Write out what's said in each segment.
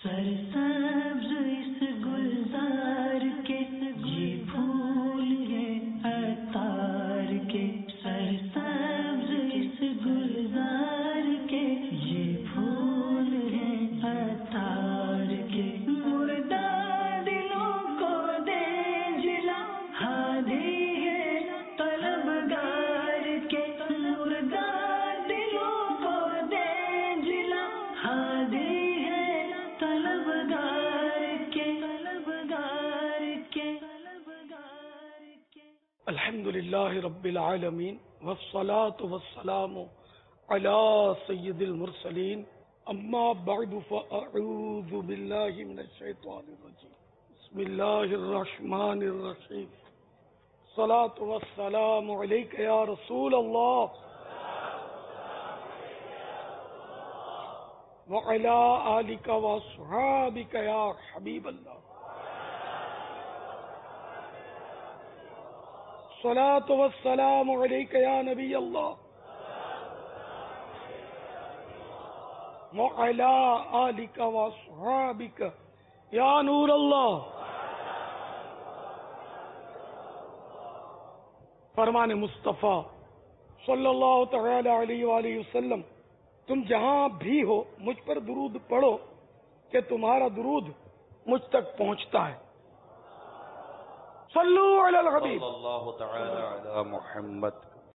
سرسبز اس گلزار کے یہ پھول ہیں عطار کے، سرسبز اس گلزار کے یہ پھول ہیں عطار کے، مردہ دلوں کو دے جلا ہادی ہے طلبگار کے، مردہ دلوں کو دے جلا ہادی الحمد للہ رب العالمین والصلاة والسلام علی سید المرسلین، اما بعد فاعوذ باللہ من الشیطان الرجیم، بسم اللہ الرحمن الرحیم، الصلاة والسلام علیک یا رسول اللہ وعلی آلک واصحابک یا حبیب اللہ، الصلاة والسلام علیک یا نبی اللہ وعلی آلک واصحابک یا نور اللہ۔ فرمان مصطفیٰ صلی اللہ تعالی علیہ وآلہ وسلم، تم جہاں بھی ہو مجھ پر درود پڑھو کہ تمہارا درود مجھ تک پہنچتا ہے۔ صلو علی الحبیب صلی اللہ تعالی علی محمد۔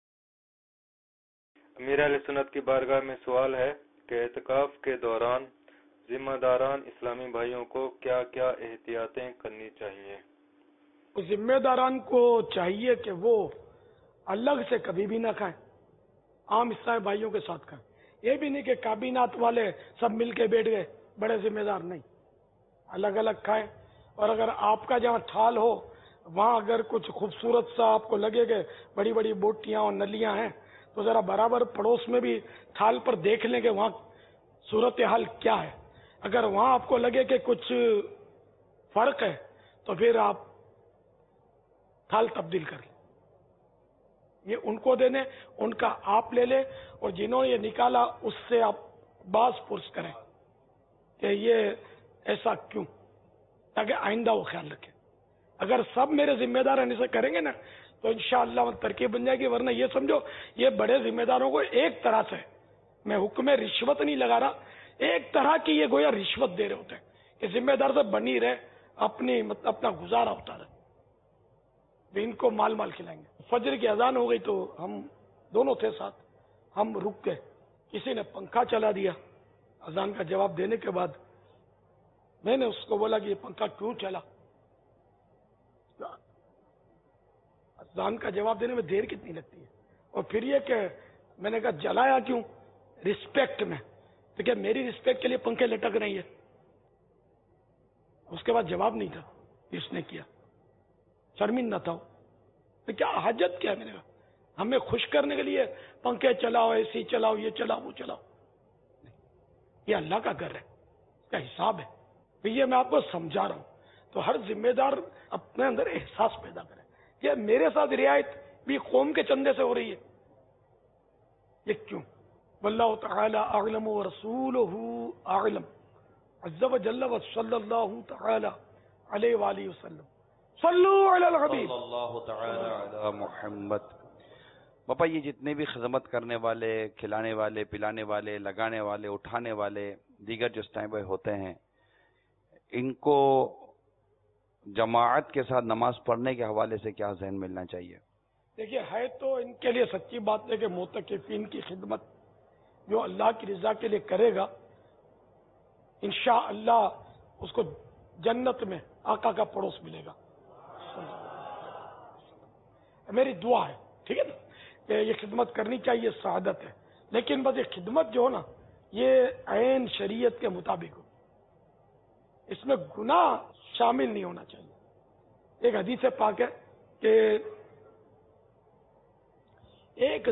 امیر اہل سنت کی بارگاہ میں سوال ہے کہ اعتکاف کے دوران ذمہ داران اسلامی بھائیوں کو کیا کیا احتیاطیں کرنی چاہیے؟ ذمہ داران کو چاہیے کہ وہ الگ سے کبھی بھی نہ کھائیں، عام اسلامی بھائیوں کے ساتھ کھائیں۔ یہ بھی نہیں کہ کابینات والے سب مل کے بیٹھ گئے، بڑے ذمہ دار نہیں، الگ الگ کھائیں۔ اور اگر آپ کا جہاں ٹھال ہو وہاں اگر کچھ خوبصورت سا آپ کو لگے کہ بڑی بڑی بوٹیاں اور نلیاں ہیں تو ذرا برابر پڑوس میں بھی ٹھال پر دیکھ لیں کہ وہاں صورتحال کیا ہے۔ اگر وہاں آپ کو لگے کہ کچھ فرق ہے تو پھر آپ ٹھال تبدیل کر لیں، یہ ان کو دے دیں، ان کا آپ لے لیں، اور جنہوں نے یہ نکالا اس سے آپ باز پرس کریں کہ یہ ایسا کیوں، تاکہ آئندہ وہ خیال رکھیں۔ اگر سب میرے ذمہ دار ایسے کریں گے نا تو انشاءاللہ ترکیب بن جائے گی، ورنہ یہ سمجھو یہ بڑے ذمہ داروں کو ایک طرح سے، میں حکم رشوت نہیں لگا رہا، ایک طرح کی یہ گویا رشوت دے رہے ہوتے ہیں کہ ذمہ دار سے بنی رہے، اپنا گزارا ہوتا رہے، ان کو مال کھلائیں گے۔ فجر کی اذان ہو گئی تو ہم دونوں تھے ساتھ، ہم رک گئے، کسی نے پنکھا چلا دیا اذان کا جواب دینے کے بعد۔ میں نے اس کو بولا کہ یہ پنکھا کیوں چلا؟ اذان کا جواب دینے میں دیر کتنی لگتی ہے؟ اور پھر یہ کہ میں نے کہا جلایا کیوں؟ رسپیکٹ میں، تو کیا میری رسپیکٹ کے لیے پنکھے لٹک رہی ہے؟ اس کے بعد جواب نہیں تھا، اس نے کیا، شرمندہ تھا، تو کیا حاجت کیا؟ میں نے کہا ہمیں خوش کرنے کے لیے پنکھے چلاؤ، اے سی چلاؤ، یہ چلاؤ وہ چلاؤ، یہ اللہ کا گھر ہے، اس کا حساب ہے۔ تو یہ میں آپ کو سمجھا رہا ہوں، تو ہر ذمہ دار اپنے اندر احساس پیدا کرے کہ میرے ساتھ رعایت بھی قوم کے چندے سے ہو رہی ہے، یہ کیوں؟ واللہ تعالی اعلم ورسولہ اعلم عز وجل وصلی اللہ تعالی علیہ وآلہ وسلم۔ صلو علی الحبیب صلی اللہ تعالی علی محمد۔ باپا یہ جتنے بھی خدمت کرنے والے، کھلانے والے، پلانے والے، لگانے والے، اٹھانے والے، دیگر جو اسٹائم بوائے ہوتے ہیں، ان کو جماعت کے ساتھ نماز پڑھنے کے حوالے سے کیا ذہن ملنا چاہیے؟ دیکھیے ہے تو ان کے لیے سچی بات ہے کہ معتکفین کی خدمت جو اللہ کی رضا کے لیے کرے گا انشاءاللہ اس کو جنت میں آقا کا پڑوس ملے گا۔ میری دعا ہے، ٹھیک ہے نا، کہ یہ خدمت کرنی چاہیے، سعادت ہے، لیکن بس یہ خدمت جو ہو نا یہ عین شریعت کے مطابق ہو، اس میں گناہ شامل نہیں ہونا چاہیے۔ ایک حدیث پاک ہے کہ ایک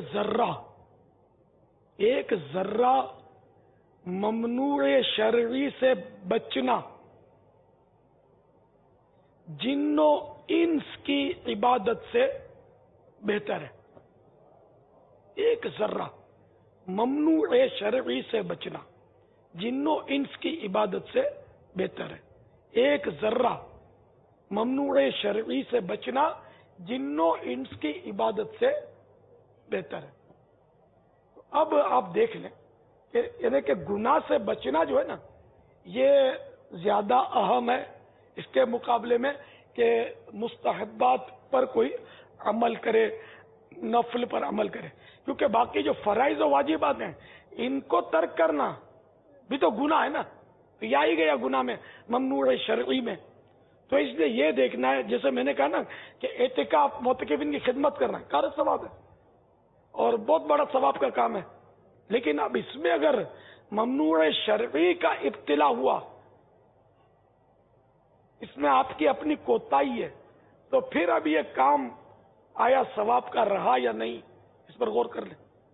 ذرہ ممنوع شرعی سے بچنا جن و انس کی عبادت سے بہتر ہے۔ ایک ذرہ ممنوع شرعی سے بچنا جن و انس کی عبادت سے بہتر ہے. ایک ذرہ ممنوع شرعی سے بچنا جنوں انس کی عبادت سے بہتر ہے. اب آپ دیکھ لیں کہ یعنی کہ گناہ سے بچنا جو ہے نا یہ زیادہ اہم ہے اس کے مقابلے میں کہ مستحبات پر کوئی عمل کرے، نفل پر عمل کرے. کیونکہ باقی جو فرائض و واجبات ہیں ان کو ترک کرنا بھی تو گناہ ہے نا، تو یا ہی گیا گناہ میں ممنوع شرعی میں. تو اس لیے یہ دیکھنا ہے، جیسے میں نے کہا نا کہ اعتکاف معتکفین کی خدمت کرنا ہے، کار ثواب ہے اور بہت بڑا ثواب کا کام ہے. لیکن اب اس میں اگر ممنوع شرعی کا ابتلا ہوا، اس میں آپ کی اپنی کوتاہی ہے، تو پھر اب یہ کام آیا ثواب کا رہا یا نہیں، اس پر غور کر لیں.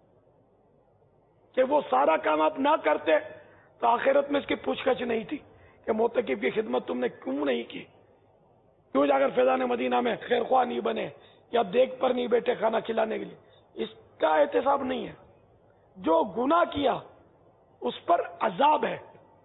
کہ وہ سارا کام آپ نہ کرتے تو آخرت میں اس کی پوچھ گچھ نہیں تھی کہ معتکف کی خدمت تم نے کیوں نہیں کی، کیوں جا کر فیضان مدینہ میں خیر خواہ نہیں بنے یا دیگ پر نہیں بیٹھے کھانا کھلانے کے لیے. اس کا احتساب نہیں ہے. جو گناہ کیا اس پر عذاب ہے.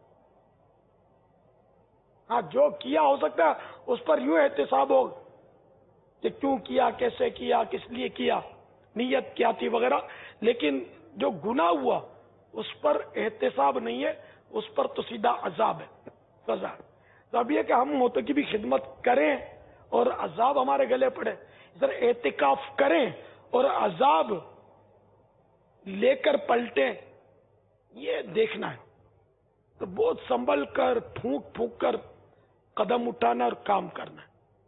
ہاں جو کیا ہو سکتا ہے اس پر یوں احتساب ہو کہ کیوں کیا، کیسے کیا، کس لیے کیا، نیت کیا تھی وغیرہ. لیکن جو گناہ ہوا اس پر احتساب نہیں ہے، اس پر تو سیدھا عذاب ہے، سزا. تو اب یہ کہ ہم معتکف کی خدمت کریں اور عذاب ہمارے گلے پڑے، ذرا اعتکاف کریں اور عذاب لے کر پلٹیں، یہ دیکھنا ہے. تو بہت سنبھل کر پھونک پھونک کر قدم اٹھانا اور کام کرنا ہے.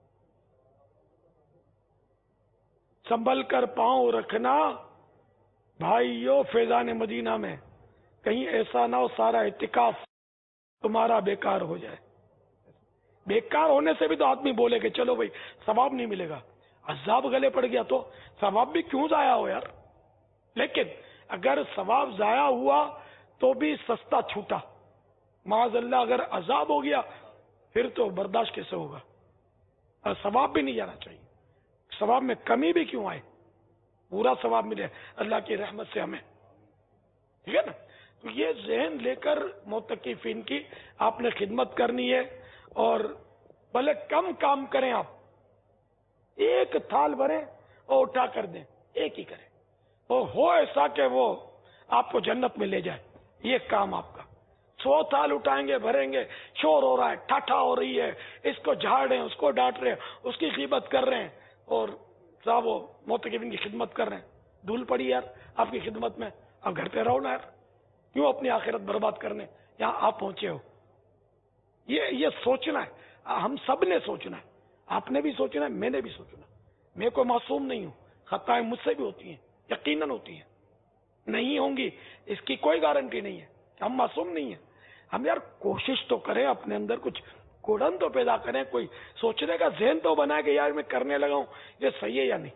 سنبھل کر پاؤں رکھنا بھائیو فیضان مدینہ میں، کہیں ایسا نہ ہو سارا اعتکاف تمہارا بیکار ہو جائے. بیکار ہونے سے بھی تو آدمی بولے کہ چلو بھائی ثواب نہیں ملے گا، عذاب گلے پڑ گیا تو ثواب بھی کیوں ضائع ہو یار. لیکن اگر ثواب ضائع ہوا تو بھی سستا چھوٹا، معاذ اللہ اگر عذاب ہو گیا پھر تو برداشت کیسے ہوگا. اور ثواب بھی نہیں جانا چاہیے. ثواب میں کمی بھی کیوں آئے، پورا ثواب ملے اللہ کی رحمت سے ہمیں، ٹھیک ہے نا. تو یہ ذہن لے کر معتکفین کی آپ نے خدمت کرنی ہے. اور بھلے کم کام کریں، آپ ایک تھال بھریں اور اٹھا کر دیں، ایک ہی کریں، اور ہو ایسا کہ وہ آپ کو جنت میں لے جائے. یہ کام آپ کا. 100 تھال اٹھائیں گے، بھریں گے، شور ہو رہا ہے، ٹھاٹھا ہو رہی ہے، اس کو جھاڑ رہے ہیں، اس کو ڈانٹ رہے ہیں، اس کی غیبت کر رہے ہیں، اور صاحب وہ معتکفین کی خدمت کر رہے ہیں. دھول پڑی یار آپ کی خدمت میں، اب گھر پہ رہو نا یار، کیوں اپنی آخرت برباد کرنے یہاں آپ پہنچے ہو. یہ سوچنا ہے، ہم سب نے سوچنا ہے. آپ نے بھی سوچنا ہے، میں نے بھی سوچنا ہے. میں کوئی معصوم نہیں ہوں، خطائیں مجھ سے بھی ہوتی ہیں، یقیناً ہوتی ہیں، نہیں ہوں گی اس کی کوئی گارنٹی نہیں ہے. ہم معصوم نہیں ہیں. ہم یار کوشش تو کریں، اپنے اندر کچھ کوڑن تو پیدا کریں، کوئی سوچنے کا ذہن تو بنائے کہ یار میں کرنے لگا ہوں یہ صحیح ہے یا نہیں.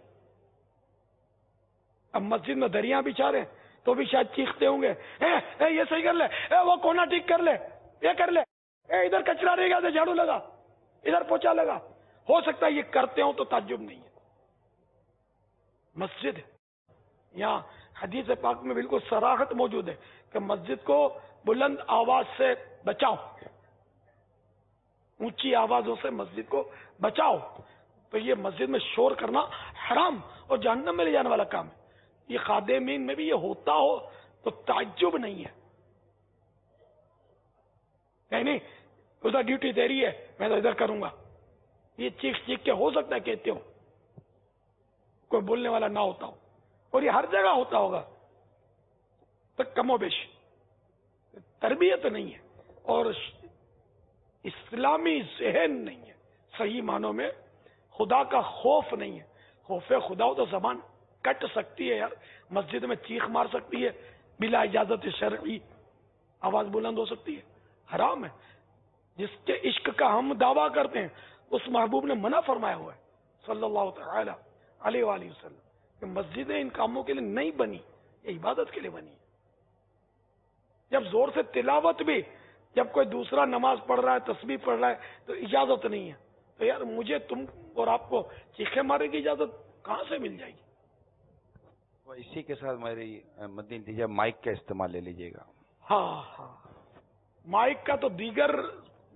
اب مسجد میں دریاں بچھا رہے ہیں تو بھی شاید چیختے ہوں گے، یہ صحیح کر لے، وہ کونا ٹھیک کر لے، یہ کر لے، ادھر کچرا رہ گیا تو جھاڑو لگا، ادھر پوچھا لگا. ہو سکتا ہے یہ کرتے ہوں تو تعجب نہیں ہے. مسجد یہاں حدیث پاک میں بالکل صراحت موجود ہے کہ مسجد کو بلند آواز سے بچاؤ، اونچی آوازوں سے مسجد کو بچاؤ. تو یہ مسجد میں شور کرنا حرام اور جہنم میں لے جانے والا کام ہے. یہ خادمین میں بھی یہ ہوتا ہو تو تعجب نہیں ہے. نہیں ادھر ڈیوٹی دے رہی ہے میں تو ادھر کروں گا، یہ چیخ چیخ کے ہو سکتا ہے کہتے ہو، کوئی بولنے والا نہ ہوتا ہو، اور یہ ہر جگہ ہوتا ہوگا. تو کم و بیش تربیت نہیں ہے اور اسلامی ذہن نہیں ہے، صحیح معنوں میں خدا کا خوف نہیں ہے. خوف خدا ہو تو زبان کٹ سکتی ہے یار، مسجد میں چیخ مار سکتی ہے، بلا اجازت شرعی آواز بلند ہو سکتی ہے. حرام ہے. جس کے عشق کا ہم دعویٰ کرتے ہیں اس محبوب نے منع فرمایا ہوا ہے صلی اللہ تعالی علیہ وآلہ وسلم کہ مسجدیں ان کاموں کے لیے نہیں بنی، یہ عبادت کے لیے بنی. جب زور سے تلاوت بھی، جب کوئی دوسرا نماز پڑھ رہا ہے، تسبیح پڑھ رہا ہے تو اجازت نہیں ہے. تو یار مجھے تم اور آپ کو چیخے مارے کی اجازت کہاں سے مل جائے گی؟ اسی کے ساتھ میری مدنی دیجیے مائک کا استعمال لے لیجیے گا. ہاں مائک کا تو دیگر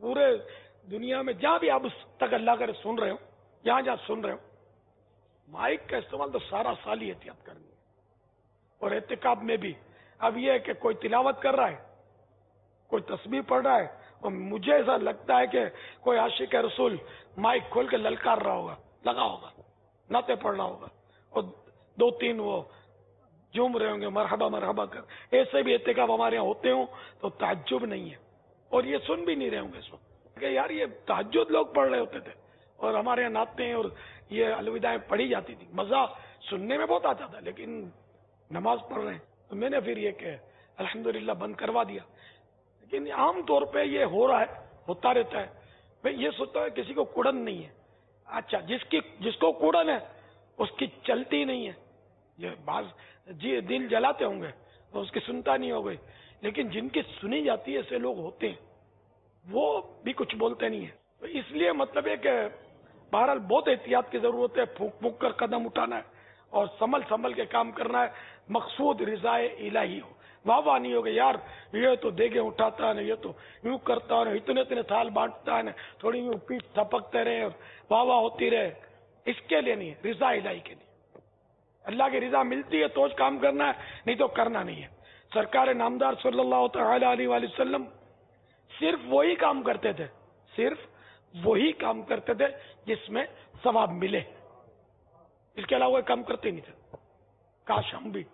پورے دنیا میں جہاں بھی آپ اس تک اللہ کرے سن رہے ہو، جہاں جہاں سن رہے ہو، مائک کا استعمال تو سارا سال ہی احتیاط کرنی ہے. اور اعتکاف میں بھی اب یہ ہے کہ کوئی تلاوت کر رہا ہے، کوئی تسبیح پڑھ رہا ہے، اور مجھے ایسا لگتا ہے کہ کوئی عاشق رسول مائک کھول کے للکار رہا ہوگا، لگا ہوگا، نعتیں پڑھ رہا ہوگا، اور 2-3 وہ جھوم رہے ہوں گے مرحبا مرحبا کر. ایسے بھی اعتکاف ہمارے یہاں ہوتے ہوں تو تعجب نہیں ہے. اور یہ سن بھی نہیں رہے ہوں گے اس وقت کہ یار یہ تہجد لوگ پڑھ رہے ہوتے تھے، اور ہمارے یہاں نعتیں اور یہ الوداعیں پڑھی جاتی تھی. مزہ سننے میں بہت آتا تھا، لیکن نماز پڑھ رہے ہیں. تو میں نے پھر یہ کہ الحمدللہ بند کروا دیا. لیکن عام طور پہ یہ ہو رہا ہے، ہوتا رہتا ہے. میں یہ سوچتا ہوں کسی کو کڑن نہیں ہے. اچھا جس کو کڑن ہے اس کی چلتی نہیں ہے. یہ بعض جی دل جلاتے ہوں گے تو اس کی سنتا نہیں ہو گئی، لیکن جن کی سنی جاتی ہے ایسے لوگ ہوتے ہیں، وہ بھی کچھ بولتے نہیں ہیں. تو اس لیے مطلب ہے کہ بہرحال بہت احتیاط کی ضرورت ہے. پھونک پھونک کر قدم اٹھانا ہے اور سنبھل کے کام کرنا ہے. مقصود رضائے الہی ہو، واہ نہیں ہوگا یار یہ تو دیگے اٹھاتا ہے نا، یہ تو یوں کرتا ہے نا، اتنے تھال بانٹتا ہے نا، تھوڑی یوں پیٹ تھپکتے رہے اور واہ ہوتی رہے. اس کے لیے نہیں، رضا الہی کے لیے. اللہ کی رضا ملتی ہے تو کام کرنا ہے، نہیں تو کرنا نہیں ہے. سرکار نامدار صلی اللہ تعالی علیہ وآلہ وسلم صرف وہی کام کرتے تھے، صرف وہی کام کرتے تھے جس میں ثواب ملے. اس کے علاوہ کام کرتے نہیں تھے. کاش ہم بھی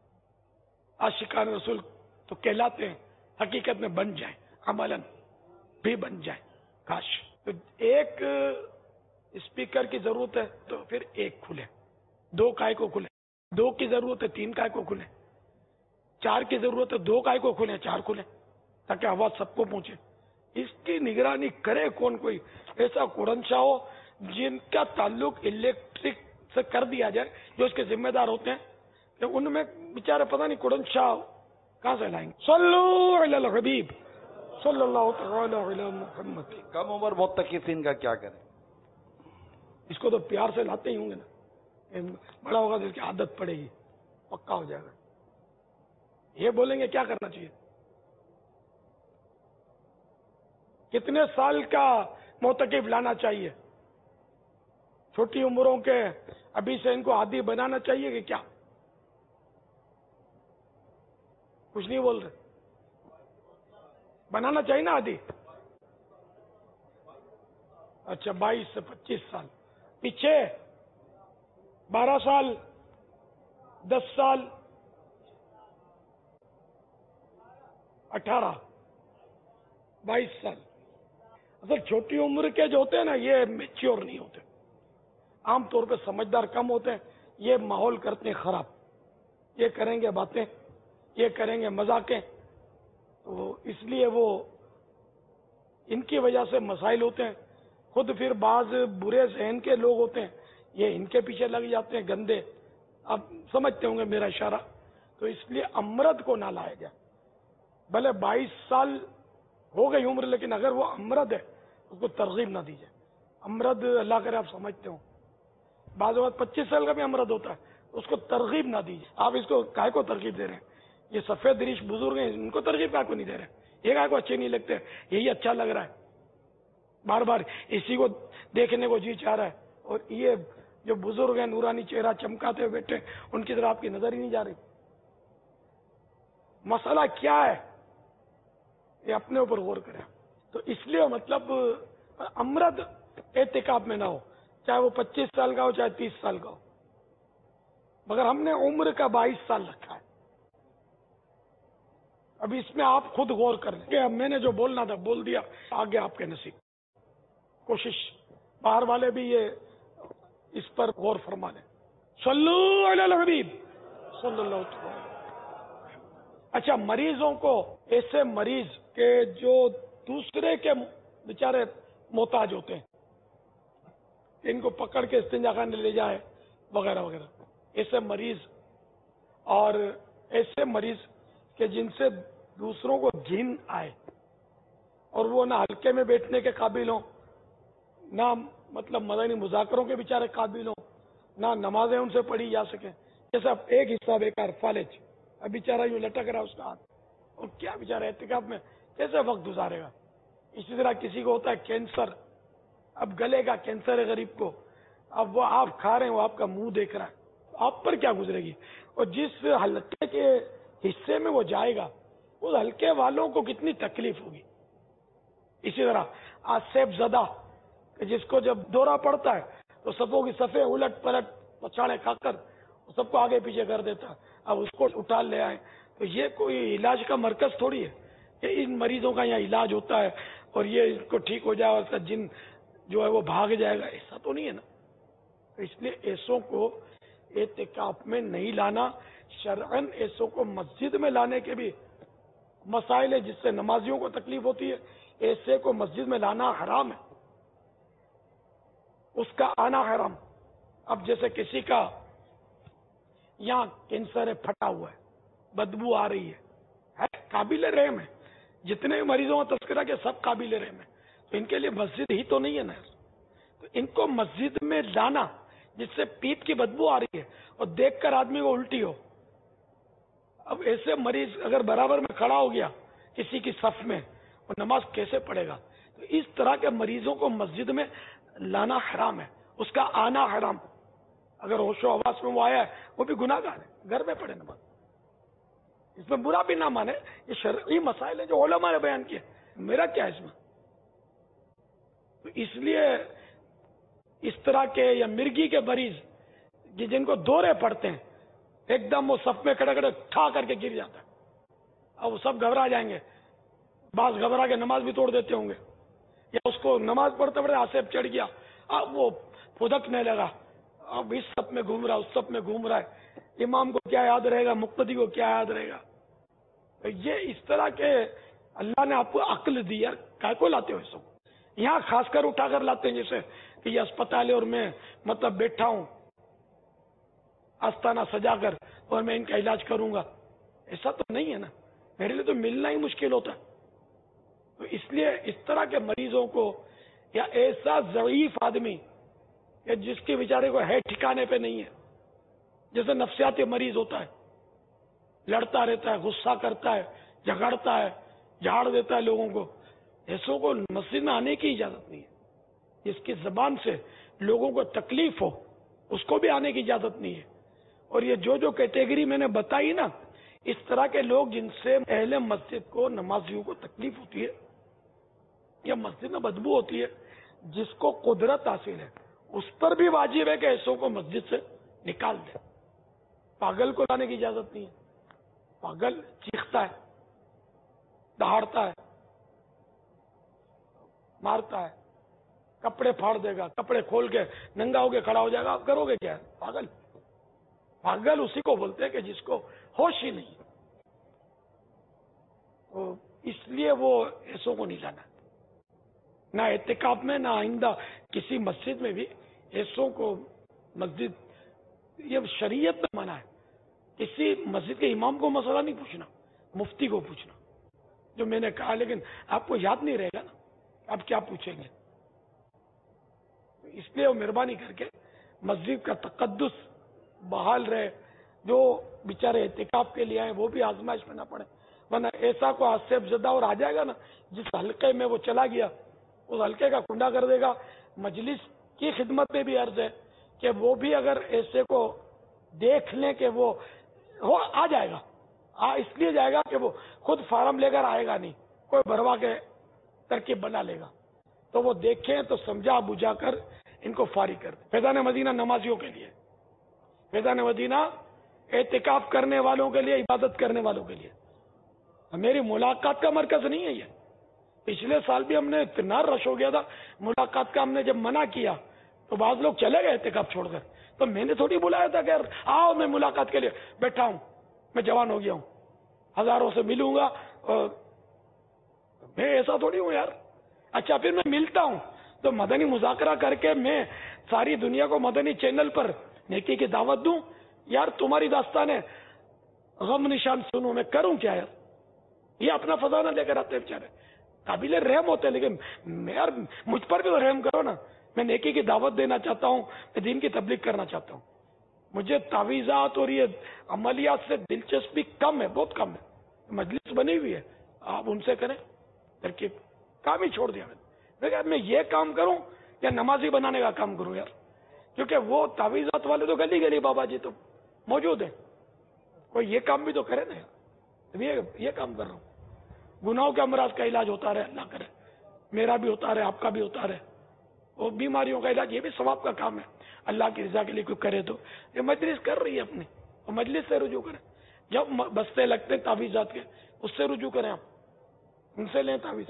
عاشقان رسول تو کہلاتے ہیں، حقیقت میں بن جائیں، عملاً بھی بن جائیں. کاش. تو ایک اسپیکر کی ضرورت ہے تو پھر ایک کھلے، 2 کائے کو کھلے. 2 کی ضرورت ہے 3 کائے کو کھلے. 4 کی ضرورت ہے 2 کائے کو کھلے، 4 کھلے، تاکہ آواز سب کو پہنچے. اس کی نگرانی کرے کون؟ کوئی ایسا قرنشا ہو جن کا تعلق الیکٹرک سے کر دیا جائے، جو اس کے ذمہ دار ہوتے ہیں. کہ ان میں بیچارے پتہ نہیں قرنشا کہاں سے لائیں گے. صلو علی الحبیب صلی اللہ تعالی علی محمد. کم عمر معتکفین کا کیا کریں؟ اس کو تو پیار سے لاتے ہی ہوں گے نا. بڑا ہوگا تو اس کی عادت پڑے گی، پکا ہو جائے گا. یہ بولیں گے کیا کرنا چاہیے؟ کتنے سال کا معتکف لانا چاہیے؟ چھوٹی عمروں کے ابھی سے ان کو عادی بنانا چاہیے کہ کیا؟ کچھ نہیں بول رہے. بنانا چاہیے نا عادی. اچھا 22 سے 25 سال. پیچھے 12 سال، 10 سال، 18، 22 سال. اصل چھوٹی عمر کے جو ہوتے ہیں نا یہ میچیور نہیں ہوتے، عام طور پہ سمجھدار کم ہوتے ہیں. یہ ماحول کرتے ہیں خراب، یہ کریں گے باتیں، یہ کریں گے مذاقیں. تو اس لیے وہ ان کی وجہ سے مسائل ہوتے ہیں. خود پھر بعض برے ذہن کے لوگ ہوتے ہیں، یہ ان کے پیچھے لگ جاتے ہیں گندے. اب سمجھتے ہوں گے میرا اشارہ. تو اس لیے امرد کو نہ لایا جائے. بھلے 22 سال ہو گئی عمر، لیکن اگر وہ امرد ہے اس کو ترغیب نہ دی جائے. امرد اللہ کرے آپ سمجھتے ہو، بعض اوقات 25 سال کا بھی امرد ہوتا ہے، اس کو ترغیب نہ دیجیے. آپ اس کو کائے کو ترغیب دے رہے ہیں؟ یہ سفید ریش بزرگ ہیں، ان کو ترغیب کائے کو نہیں دے رہے؟ یہ کائے کو اچھے نہیں لگتے؟ یہی اچھا لگ رہا ہے، بار بار اسی کو دیکھنے کو جی چاہ رہا ہے. اور یہ جو بزرگ ہیں نورانی چہرہ چمکاتے ہوئے بیٹھے، ان کی طرف آپ کی نظر ہی نہیں جا رہی. مسئلہ کیا ہے یہ اپنے اوپر غور کریں. تو اس لیے مطلب امرد اعتکاف میں نہ ہو، چاہے وہ 25 سال کا ہو چاہے 30 سال کا ہو، مگر ہم نے عمر کا 22 سال رکھا ہے. اب اس میں آپ خود غور کر لیں کہ اب میں نے جو بولنا تھا بول دیا، آگے آپ کے نصیب. کوشش باہر والے بھی یہ اس پر غور فرما لیں. صلو علی الحبیب صلی اللہ علیہ وسلم. اچھا، مریضوں کو، ایسے مریض کے جو دوسرے کے بیچارے محتاج ہوتے ہیں، ان کو پکڑ کے استنجا خانے لے جائے وغیرہ وغیرہ، ایسے مریض، اور ایسے مریض کہ جن سے دوسروں کو گھن آئے اور وہ نہ حلقے میں بیٹھنے کے قابل ہوں، نہ مطلب مدنی مذاکروں کے بیچارے قابل ہوں، نہ نمازیں ان سے پڑھی جا سکیں. جیسا ایک حصہ بیکار فالج، اب بیچارہ یوں لٹک رہا اس کا ہاتھ، اور کیا بیچارہ اعتکاف میں کیسے وقت گزارے گا؟ اسی طرح کسی کو ہوتا ہے کینسر، اب گلے کا کینسر ہے غریب کو، اب وہ آپ کھا رہے ہیں، وہ آپ کا منہ دیکھ رہا ہے، آپ پر کیا گزرے گی؟ اور جس حلقے کے حصے میں وہ جائے گا اس حلقے والوں کو کتنی تکلیف ہوگی۔ اسی طرح آصف زدہ جس کو جب دورہ پڑتا ہے تو صفوں کی صفیں الٹ پلٹ پچھاڑے کھا کر سب کو آگے پیچھے کر دیتا ہے، اب اس کو اٹھا لے آئے، تو یہ کوئی علاج کا مرکز تھوڑی ہے کہ ان مریضوں کا یہاں علاج ہوتا ہے اور یہ ان کو ٹھیک ہو جائے اور اس کا جن جو ہے وہ بھاگ جائے گا، ایسا تو نہیں ہے نا۔ تو اس لیے ایسوں کو اعتکاف میں نہیں لانا، شرعاً ایسوں کو مسجد میں لانے کے بھی مسائل ہے جس سے نمازیوں کو تکلیف ہوتی ہے، ایسے کو مسجد میں لانا حرام ہے، اس کا آنا حرام۔ اب جیسے کسی کا یہاں کینسر ہے، پھٹا ہوا ہے، بدبو آ رہی ہے، قابل رحم ہے، جتنے بھی مریضوں کا تذکرہ کہ سب قابل رحم ہے، تو ان کے لیے مسجد ہی تو نہیں ہے نا، تو ان کو مسجد میں لانا جس سے پیپ کی بدبو آ رہی ہے اور دیکھ کر آدمی کو الٹی ہو، اب ایسے مریض اگر برابر میں کھڑا ہو گیا کسی کی صف میں وہ نماز کیسے پڑھے گا؟ تو اس طرح کے مریضوں کو مسجد میں لانا حرام ہے، اس کا آنا حرام۔ اگر ہوش و حواس میں وہ آیا ہے وہ بھی گناہ گار ہے، گھر میں پڑھے نماز، اس میں برا بھی نہ مانے، یہ شرعی مسائل ہیں جو علماء نے بیان کیے، میرا کیا ہے اس میں؟ تو اس لیے اس طرح کے یا مرگی کے مریض جن کو دورے پڑتے ہیں، ایک دم وہ صف میں کھڑے کھڑے ٹھا کر کے گر جاتا ہے، اب وہ سب گھبرا جائیں گے، بعض گھبرا کے نماز بھی توڑ دیتے ہوں گے، یا اس کو نماز پڑھتے پڑھتے آصف چڑھ گیا، اب وہ پھدکنے لگا، اب اس صف میں گھوم رہا اس صف میں گھوم رہا ہے، امام کو کیا یاد رہے گا، مقتدی کو کیا یاد رہے گا؟ یہ اس طرح کے اللہ نے آپ کو عقل دی، یار کائے کو لاتے ہو اس کو؟ یہاں خاص کر اٹھا کر لاتے ہیں جیسے کہ یہ اسپتال ہے اور میں مطلب بیٹھا ہوں آستانہ سجا کر اور میں ان کا علاج کروں گا، ایسا تو نہیں ہے نا، میرے لیے تو ملنا ہی مشکل ہوتا ہے۔ تو اس لیے اس طرح کے مریضوں کو یا ایسا ضعیف آدمی یا جس کے بیچارے کو ہے ٹھکانے پہ نہیں ہے، جیسے نفسیاتی مریض ہوتا ہے، لڑتا رہتا ہے، غصہ کرتا ہے، جھگڑتا ہے، جھاڑ دیتا ہے لوگوں کو، ایسوں کو مسجد میں آنے کی اجازت نہیں ہے۔ جس کی زبان سے لوگوں کو تکلیف ہو اس کو بھی آنے کی اجازت نہیں ہے۔ اور یہ جو کیٹیگری میں نے بتائی نا، اس طرح کے لوگ جن سے اہل مسجد کو نمازیوں کو تکلیف ہوتی ہے یا مسجد میں بدبو ہوتی ہے، جس کو قدرت حاصل ہے اس پر بھی واجب ہے کہ ایسوں کو مسجد سے نکال دے۔ پاگل کو لانے کی اجازت نہیں ہے، پاگل چیختا ہے، دہاڑتا ہے، مارتا ہے، کپڑے پھاڑ دے گا، کپڑے کھول کے ننگا ہو کے کھڑا ہو جائے گا، آپ کرو گے کیا؟ پاگل پاگل اسی کو بولتے ہیں کہ جس کو ہوش ہی نہیں، تو اس لیے وہ ایسوں کو نہیں لانا، نہ اعتکاف میں نہ آئندہ کسی مسجد میں بھی ایسوں کو مسجد، یہ شریعت میں منع ہے۔ کسی مسجد کے امام کو مسئلہ نہیں پوچھنا، مفتی کو پوچھنا، جو میں نے کہا، لیکن آپ کو یاد نہیں رہے گا نا، آپ کیا پوچھیں گے؟ اس لیے وہ مہربانی کر کے مسجد کا تقدس بحال رہے، جو بیچارے اعتکاف کے لیے آئے وہ بھی آزمائش میں نہ پڑے، ورنہ ایسا کو آصف زدہ اور آ جائے گا نا، جس حلقے میں وہ چلا گیا اس حلقے کا کنڈا کر دے گا۔ مجلس کی خدمت میں بھی عرض ہے کہ وہ بھی اگر ایسے کو دیکھ لیں کہ وہ آ جائے گا، اس لیے جائے گا کہ وہ خود فارم لے کر آئے گا نہیں، کوئی بھروا کے ترکیب بنا لے گا، تو وہ دیکھیں تو سمجھا بجھا کر ان کو فارغ کر دیں۔ فیضان مدینہ نمازیوں کے لیے، فیضان مدینہ اعتکاف کرنے والوں کے لیے، عبادت کرنے والوں کے لیے، میری ملاقات کا مرکز نہیں ہے یہ۔ پچھلے سال بھی ہم نے اتنا رش ہو گیا تھا ملاقات کا، ہم نے جب منع کیا تو بعض لوگ چلے گئے اعتکاف چھوڑ کر، تو میں نے تھوڑی بلایا تھا کہ آؤ میں ملاقات کے لیے بیٹھا ہوں، میں جوان ہو گیا ہوں، ہزاروں سے ملوں گا، اور میں ایسا تھوڑی ہوں یار۔ اچھا پھر میں ملتا ہوں تو مدنی مذاکرہ کر کے میں ساری دنیا کو مدنی چینل پر نیکی کی دعوت دوں؟ یار تمہاری داستانیں غم نشان سنوں، میں کروں کیا یار؟ یہ اپنا فضانہ لے کر آتے بیچارے، قابل رحم ہوتے، لیکن یار مجھ پر بھی تو رحم کرو نا، میں نیکی کی دعوت دینا چاہتا ہوں، میں دین کی تبلیغ کرنا چاہتا ہوں، مجھے تعویذات اور یہ عملیات سے دلچسپی کم ہے، بہت کم ہے۔ مجلس بنی ہوئی ہے، آپ ان سے کریں ترکیب، کام ہی چھوڑ دیا میں کہا میں یہ کام کروں یا نمازی بنانے کا کام کروں یار, کیونکہ وہ تعویذات والے تو گلی گلی بابا جی تو موجود ہیں, کوئی یہ کام بھی تو کرے نا یار. یہ کام کر رہا ہوں, گناہوں کے امراض کا علاج ہوتا رہے, اللہ کرے میرا بھی ہوتا رہے, آپ کا بھی ہوتا رہے, اور بیماریوں کا علاج یہ بھی ثواب کا کام ہے. اللہ کی رضا کے لیے کوئی کرے تو یہ مجلس کر رہی ہے اپنی, اور مجلس سے رجوع کریں. جب بستے لگتے ہیں تعویذات کے اس سے رجوع کریں, آپ ان سے لیں تعویذ.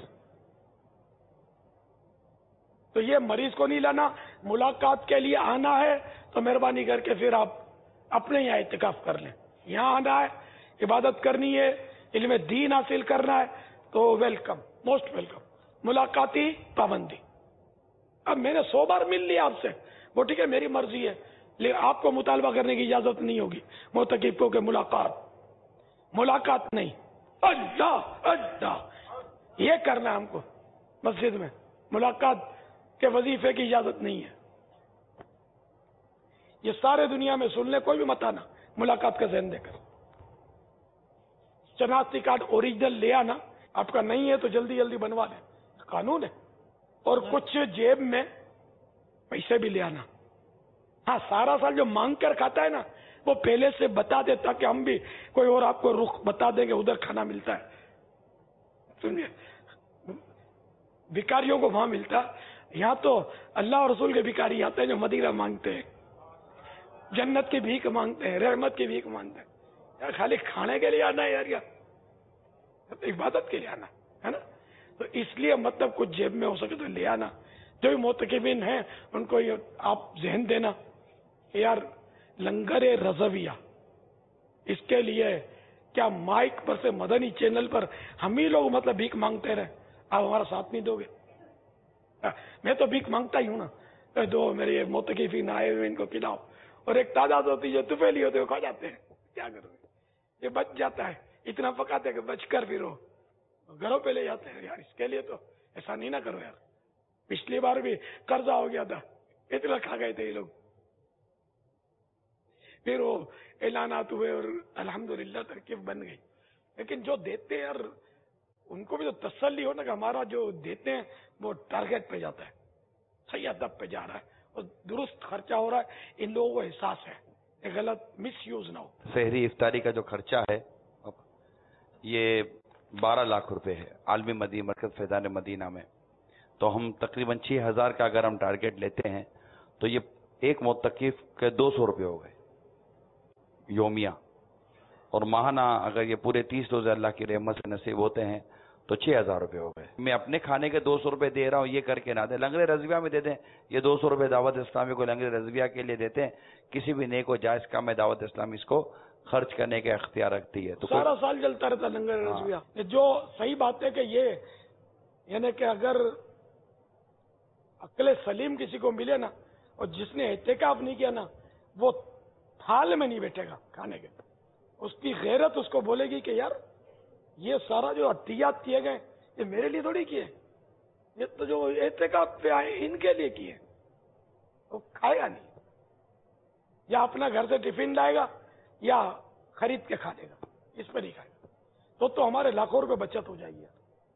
تو یہ مریض کو نہیں لانا, ملاقات کے لیے آنا ہے تو مہربانی کر کے پھر آپ اپنے یہاں اعتکاف کر لیں. یہاں آنا ہے, عبادت کرنی ہے, علم دین حاصل کرنا ہے تو ویلکم, موسٹ ویلکم. ملاقاتی پابندی. اب میں نے 100 بار مل لیا آپ سے, وہ ٹھیک ہے میری مرضی ہے, لیکن آپ کو مطالبہ کرنے کی اجازت نہیں ہوگی معتکف کو کہ ملاقات نہیں. اللہ اللہ یہ کرنا ہے ہم کو مسجد میں, ملاقات کے وظیفے کی اجازت نہیں ہے. یہ سارے دنیا میں سن لیں, کوئی بھی مت آنا ملاقات کا ذہن دے کر. شناختی کارڈ اوریجنل لے آنا, آپ کا نہیں ہے تو جلدی جلدی بنوا لیں, قانون ہے. اور کچھ جیب میں پیسے بھی لے آنا. ہاں سارا سال جو مانگ کر کھاتا ہے نا وہ پہلے سے بتا دے تاکہ ہم بھی کوئی اور آپ کو رخ بتا دیں کہ ادھر کھانا ملتا ہے. سنیے, بھکاریوں کو وہاں ملتا, یہاں تو اللہ اور رسول کے بھکاری آتے ہیں جو مدینہ مانگتے ہیں, جنت کی بھیک مانگتے ہیں, رحمت کی بھیک مانگتے ہیں. یار خالی کھانے کے لیے آنا ہے یار, عبادت کے لیے آنا ہے نا. تو اس لیے مطلب کچھ جیب میں ہو سکے تو لے آنا. جو بھی معتکفین ہیں ان کو یہ آپ ذہن دینا یار لنگر رضویہ, اس کے لیے کیا مائک پر سے مدنی چینل پر ہم ہی لوگ مطلب بھیک مانگتے رہے, آپ ہمارا ساتھ نہیں دو گے؟ میں تو بھیک مانگتا ہی ہوں نا, دو میرے معتکفین آئے ہوئے ان کو کھلاؤ. اور ایک تعداد ہوتی ہے جو طفیلی ہوتے ہیں کھا جاتے ہیں, کیا کرو گے, یہ بچ جاتا ہے, اتنا پکاتے کہ بچ کر پھر گھروں پہ لے جاتے ہیں. یار اس کے لیے تو ایسا نہیں نہ کرو یار. پچھلی بار بھی قرضہ ہو گیا تھا, اتنا کھا گئے تھے یہ لوگ. پھر وہ اعلانات ہوئے اور الحمدللہ ترکیب بن گئی. لیکن جو دیتے ہیں یار ان کو بھی تو تسلی ہو نا کہ ہمارا جو دیتے ہیں وہ ٹارگیٹ پہ جاتا ہے, صحیح ادب پہ جا رہا ہے اور درست خرچہ ہو رہا ہے. ان لوگوں کو احساس ہے, غلط مس یوز نہ ہو. سحری افطاری کا جو خرچہ ہے یہ 12 لاکھ روپے ہے عالمی مرکز فیضان مدینہ میں. تو ہم تقریباً 6,000 کا اگر ہم ٹارگیٹ لیتے ہیں تو یہ ایک معتکف کے 200 روپے ہو گئے یومیہ, اور ماہانہ اگر یہ پورے 30 روزے اللہ کی رحمت سے نصیب ہوتے ہیں تو 6,000 روپے ہو گئے. میں اپنے کھانے کے 200 روپے دے رہا ہوں, یہ کر کے نہ دیں, لنگر رضویہ میں دے دیں. یہ 200 روپے دعوت اسلامی کو لنگر رضویہ کے لیے دیتے ہیں. کسی بھی نیک و جائز کام میں دعوت اسلامی اس کو خرچ کرنے کا اختیار رکھتی ہے. تو سارا سال چلتا رہتا لنگر رضویہ. جو صحیح بات ہے کہ یہ یعنی کہ اگر عقل سلیم کسی کو ملے نا اور جس نے اعتکاف نہیں کیا نا وہ تھال میں نہیں بیٹھے گا کھانے کے. اس کی غیرت اس کو بولے گی کہ یار یہ سارا جو عطیات کیے گئے یہ میرے لیے تھوڑی کیے, یہ تو جو اعتکاف پہ آئے ان کے لیے کیے. وہ کھائے گا نہیں, یا اپنا گھر سے ٹفن لائے گا یا خرید کے کھا لے گا, اس پہ نہیں کھائے گا. تو ہمارے لاکھوں روپے بچت ہو جائے گی.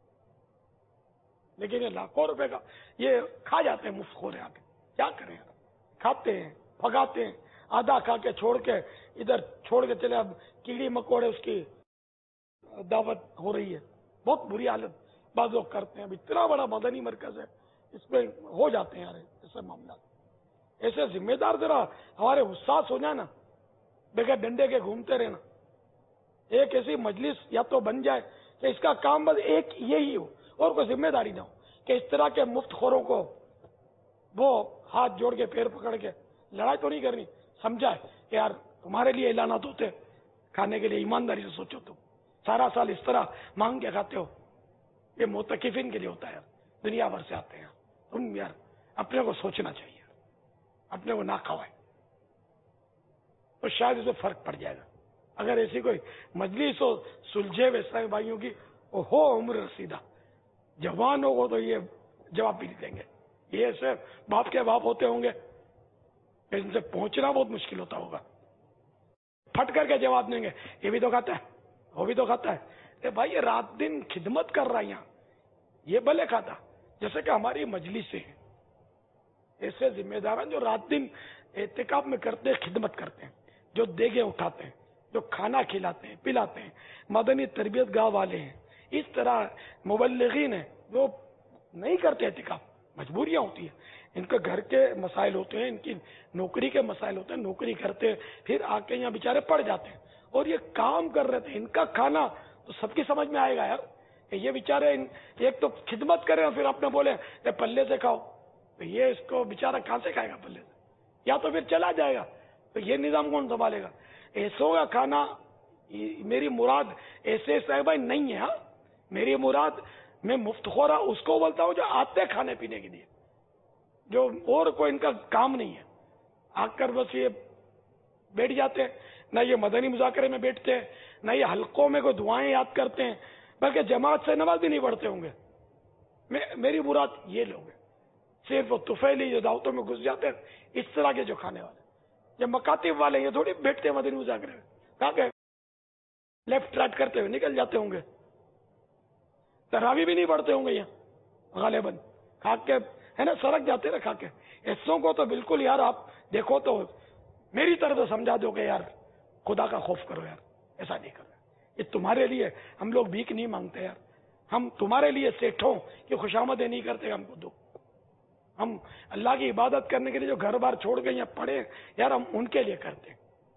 لیکن یہ لاکھوں روپے کا یہ کھا جاتے ہیں مفت خورے آ کے. کیا کریں, کھاتے ہیں پھگاتے ہیں, آدھا کھا کے چھوڑ کے ادھر چھوڑ کے چلے. اب کیڑی مکوڑے اس کی دعوت ہو رہی ہے, بہت بری حالت بعض لوگ کرتے ہیں. اب اتنا بڑا مدنی مرکز ہے, اس میں ہو جاتے ہیں یار ایسے معاملات. ایسے ذمہ دار ذرا ہمارے حساس ہو جائے نا, بغیر ڈنڈے کے گھومتے رہنا. ایک ایسی مجلس یا تو بن جائے کہ اس کا کام بس ایک یہی ہو اور کوئی ذمہ داری نہ ہو کہ اس طرح کے مفت خوروں کو وہ ہاتھ جوڑ کے پیر پکڑ کے لڑائی تو نہیں کرنی. سمجھائے کہ یار تمہارے لیے اعلانات ہوتے کھانے کے لیے, ایمانداری سے سوچو. تم سارا سال اس طرح مانگ کے کھاتے ہو, یہ معتکفین کے لیے ہوتا ہے یار, دنیا بھر سے آتے ہیں. تم یار اپنے کو سوچنا چاہیے, اپنے کو نہ کھوائے تو شاید اسے فرق پڑ جائے گا. اگر ایسی کوئی مجلس ہو سلجھے ہوئے اسلامی بھائیوں کی ہو عمر رسیدہ جوان ہو تو یہ جواب بھی نہیں دیں گے. یہ ایسے باپ کے باپ ہوتے ہوں گے ان سے پہنچنا بہت مشکل ہوتا ہوگا. پھٹ کر کے جواب دیں گے یہ بھی تو کھاتا ہے وہ بھی تو کھاتا ہے. بھائی یہ رات دن خدمت کر رہا ہے, یہاں یہ بھلے کھاتا، جیسے کہ ہماری مجلس سے ہیں ایسے ذمہ داران جو رات دن اعتکاف میں کرتے ہیں، خدمت کرتے ہیں، جو دیگیں اٹھاتے ہیں، جو کھانا کھلاتے ہیں پلاتے ہیں، مدنی تربیت گاہ والے ہیں، اس طرح مبلغین ہیں جو نہیں کرتے اعتکاف، مجبوریاں ہوتی ہیں، ان کے گھر کے مسائل ہوتے ہیں، ان کی نوکری کے مسائل ہوتے ہیں، نوکری کرتے پھر آ کے یہاں بیچارے پڑ جاتے ہیں اور یہ کام کر رہے تھے، ان کا کھانا تو سب کی سمجھ میں آئے گا یار کہ یہ بیچارے ایک تو خدمت کرے اور پھر اپنے بولے کہ پلے سے کھاؤ، تو یہ اس کو بیچارہ کہاں سے کھائے گا پلے سے، یا تو پھر چلا جائے گا، تو یہ نظام کون سنبھالے گا؟ ایسوں کا کھانا، میری مراد ایسے صاحب نہیں ہے، ہاں میری مراد میں مفتخورہ اس کو بولتا ہوں جو آتے کھانے پینے کے لیے، جو اور کوئی ان کا کام نہیں ہے، آ کر بس یہ بیٹھ جاتے ہیں، نہ یہ مدنی مذاکرے میں بیٹھتے ہیں، نہ یہ حلقوں میں کوئی دعائیں یاد کرتے ہیں، بلکہ جماعت سے نماز بھی نہیں پڑھتے ہوں گے۔ میری مراد یہ لوگ ہیں، صرف وہ طفیلی جو دعوتوں میں گھس جاتے ہیں، اس طرح کے جو کھانے والے، جو مکاتب والے یہ تھوڑی بیٹھتے ہیں مدنی مذاکرے میں، کہاں گئے؟ لیفٹ رائٹ کرتے ہوئے نکل جاتے ہوں گے، تراوی بھی نہیں پڑھتے ہوں گے یہاں غالباً، کھا کے ہے نا سڑک جاتے نا کھا کے۔ ایسوں کو تو بالکل یار آپ دیکھو تو میری طرف سے سمجھا دو کہ یار خدا کا خوف کرو یار، ایسا نہیں کرو، یہ تمہارے لیے ہم لوگ بھیک نہیں مانگتے یار، ہم تمہارے لیے سیٹھوں کی خوشامدیں نہیں کرتے، ہم کو دو، ہم اللہ کی عبادت کرنے کے لیے جو گھر بار چھوڑ کے یہاں پڑے یار ہم ان کے لیے کرتے ہیں۔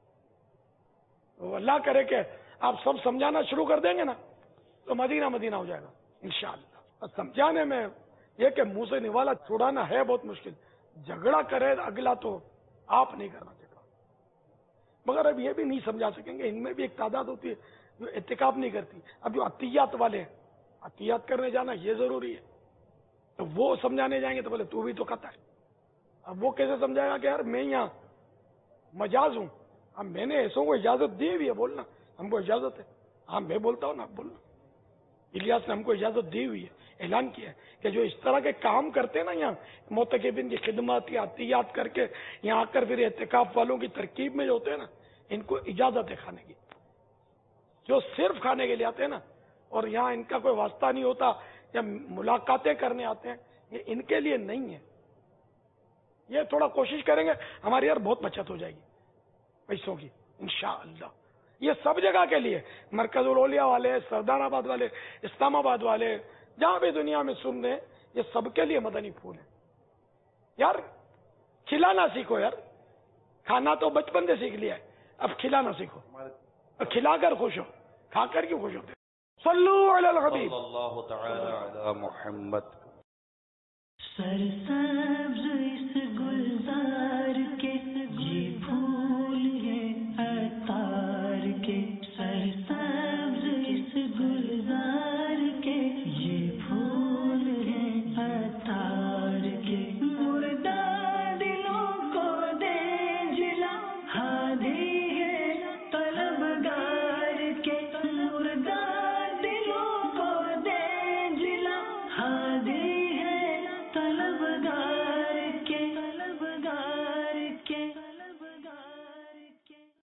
تو اللہ کرے کہ آپ سب سمجھانا شروع کر دیں گے نا تو مدینہ مدینہ ہو جائے گا انشاءاللہ۔ اور سمجھانے میں یہ کہ منہ سے نوالا چھڑانا ہے بہت مشکل، جھگڑا کرے اگلا تو آپ نہیں کرنا چاہتا، مگر اب یہ بھی نہیں سمجھا سکیں گے، ان میں بھی ایک تعداد ہوتی ہے جو اعتکاف نہیں کرتی۔ اب جو عطیات والے ہیں، عطیات کرنے جانا یہ ضروری ہے، تو وہ سمجھانے جائیں گے تو بولے تو بھی تو کہتا ہے، اب وہ کیسے سمجھائے گا کہ یار میں یہاں مجاز ہوں، اب میں نے ایسوں کو اجازت دی ہوئی ہے بولنا، ہم کو اجازت ہے، ہاں میں بولتا ہوں نا بولنا، الیاس نے ہم کو اجازت دی ہوئی ہے، اعلان کیا ہے کہ جو اس طرح کے کام کرتے ہیں نا یہاں معتکفین کی خدمت یا عطیات کر کے یہاں آ کر پھر اعتکاف والوں کی ترکیب میں جو ہوتے ہیں نا، ان کو اجازت ہے کھانے کی، جو صرف کھانے کے لیے آتے ہیں نا اور یہاں ان کا کوئی واسطہ نہیں ہوتا یا ملاقاتیں کرنے آتے ہیں، یہ ان کے لیے نہیں ہے۔ یہ تھوڑا کوشش کریں گے ہماری یار بہت بچت ہو جائے گی پیسوں کی انشاءاللہ۔ یہ سب جگہ کے لیے، مرکز الاولیاء والے، سردار آباد والے، اسلام آباد والے، جہاں بھی دنیا میں سن رہے، یہ سب کے لیے مدنی پھول ہے۔ یار کھلانا سیکھو یار، کھانا تو بچپن سے سیکھ لیا ہے، اب کھلانا سیکھو، کھلا کر خوش ہو، کھا کر کیوں خوش ہوتے؟ صلو علی الحبیب صلی اللہ تعالی علی محمد۔ سرسبز اس گلزار کے، یہ پھول ہیں عطار کے،